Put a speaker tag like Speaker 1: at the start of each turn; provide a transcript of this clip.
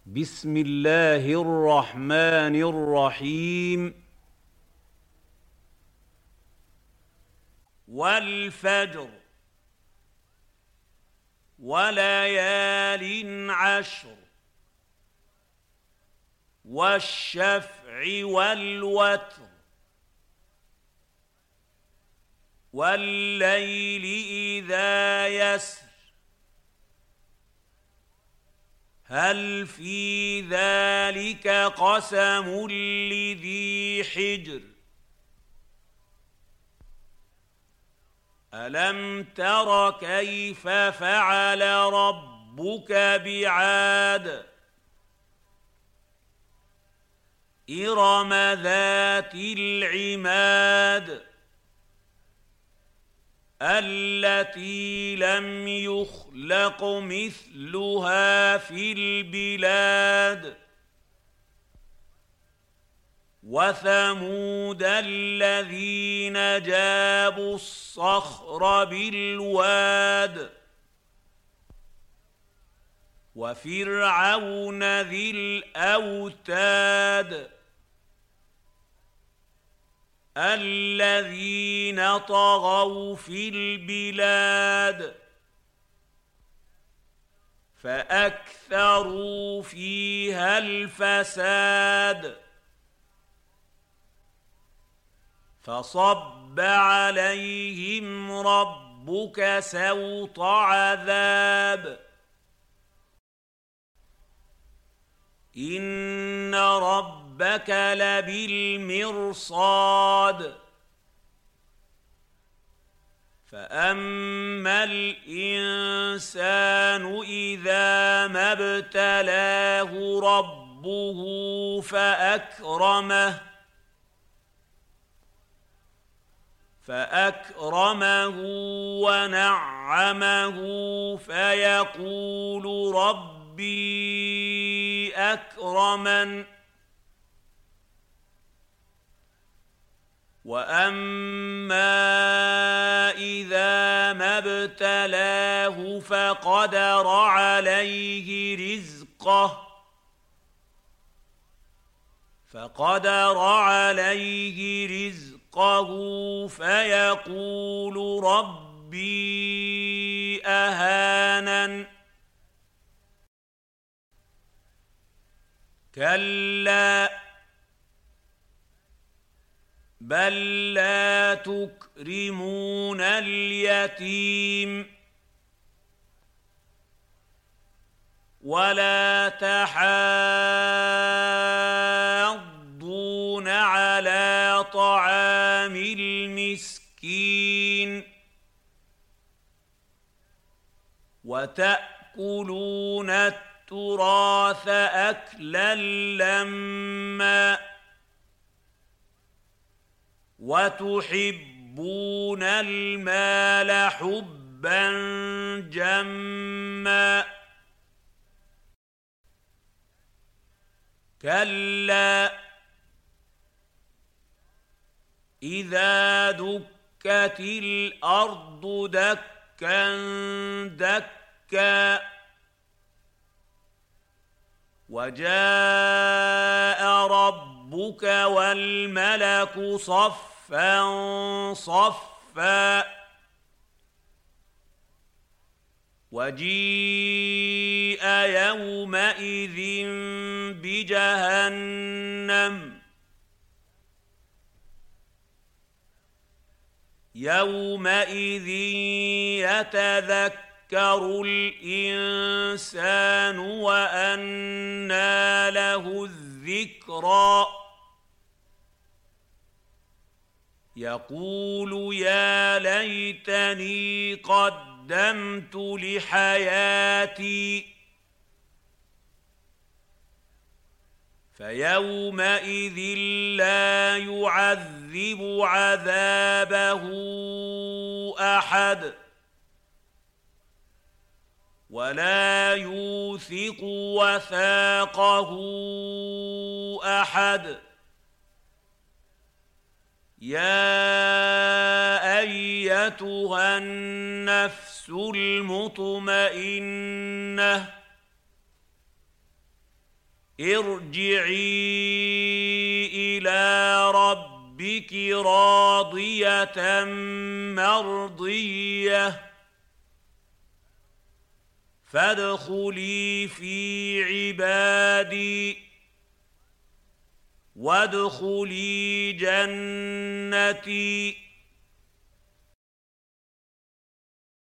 Speaker 1: بسم الله الرحمن الرحيم. والفجر وليال عشر والشفع والوتر والليل إذا يسر هل في ذلك قسم لذي حجر ألم تر كيف فعل ربك بعاد إرم ذات العماد التي لم يخلق مثلها في البلاد وثمود الذين جابوا الصخر بالواد وفرعون ذي الأوتاد الذين طغوا في البلاد فأكثروا فيها الفساد فصب عليهم ربك سوط عذاب إن ربك لبالمرصاد فأما الإنسان إذا ما ابتلاه ربه فأكرمه ونعمه فيقول ربي أكرمن وأما إذا ما ابتلاه فقدر عليه رزقه فيقول ربي أهانن كلا بل لا تكرمون اليتيم ولا تحاضون على طعام المسكين وتأكلون التراث أكلا لما وتحبون المال حبا جما كلا إذا دكت الأرض دكا دكا وجاء ربك والملك صفا صفا وجيء يومئذ بجهنم يومئذ يتذكر الإنسان وأنى له الذكرى يقول يا ليتني قدمت لحياتي فيومئذ لا يعذب عذابه أحد ولا يوثق وثاقه أحد يا أيتها النفس المطمئنة ارجعي إلى ربك راضية مرضية فادخلي في عبادي وادخلي جنتي